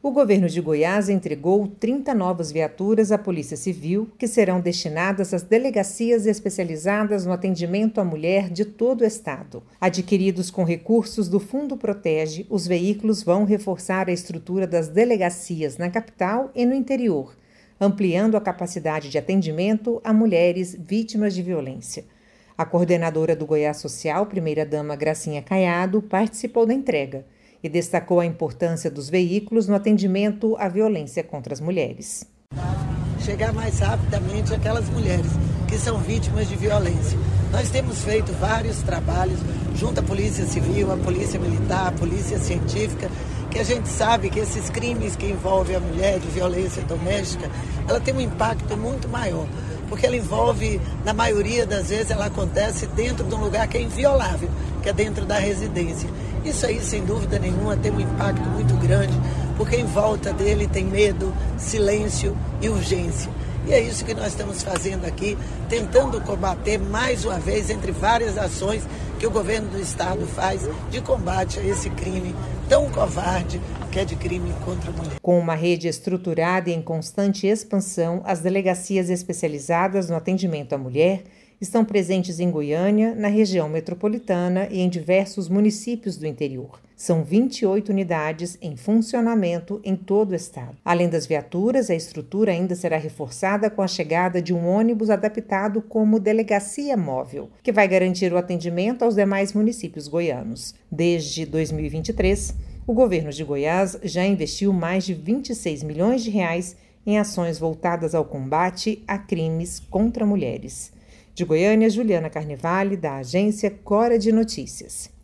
O governo de Goiás entregou 30 novas viaturas à Polícia Civil, que serão destinadas às delegacias especializadas no atendimento à mulher de todo o estado. Adquiridos com recursos do Fundo Protege, os veículos vão reforçar a estrutura das delegacias na capital e no interior, ampliando a capacidade de atendimento a mulheres vítimas de violência. A coordenadora do Goiás Social, primeira-dama Gracinha Caiado, participou da entrega e destacou a importância dos veículos no atendimento à violência contra as mulheres. Chegar mais rapidamente àquelas mulheres que são vítimas de violência. Nós temos feito vários trabalhos junto à Polícia Civil, à Polícia Militar, à Polícia Científica, que a gente sabe que esses crimes que envolvem a mulher de violência doméstica, ela tem um impacto muito maior, porque ela envolve, na maioria das vezes, ela acontece dentro de um lugar que é inviolável, que é dentro da residência. Isso aí, sem dúvida nenhuma, tem um impacto muito grande, porque em volta dele tem medo, silêncio e urgência. E é isso que nós estamos fazendo aqui, tentando combater mais uma vez, entre várias ações que o governo do estado faz de combate a esse crime tão covarde, que é de crime contra a mulher. Com uma rede estruturada e em constante expansão, as delegacias especializadas no atendimento à mulher estão presentes em Goiânia, na região metropolitana e em diversos municípios do interior. São 28 unidades em funcionamento em todo o estado. Além das viaturas, a estrutura ainda será reforçada com a chegada de um ônibus adaptado como delegacia móvel, que vai garantir o atendimento aos demais municípios goianos. Desde 2023, o governo de Goiás já investiu mais de 26 milhões de reais em ações voltadas ao combate a crimes contra mulheres. De Goiânia, Juliana Carnevale, da agência Cora de Notícias.